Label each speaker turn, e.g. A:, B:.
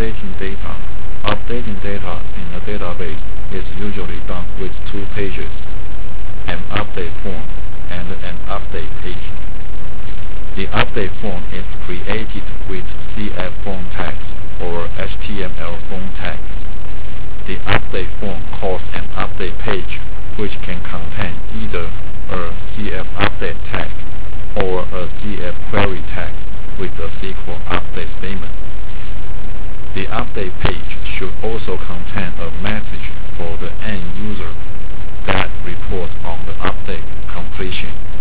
A: updating data. Updating data in a database is usually done with two pages, an update form and an update page. The update form is created with CF form tags or HTML form tags. The update form calls an update page, which can contain either a CF update tag or a CF query tag with a SQL update statement. The update page should also contain a message for the end user that reports on the update completion.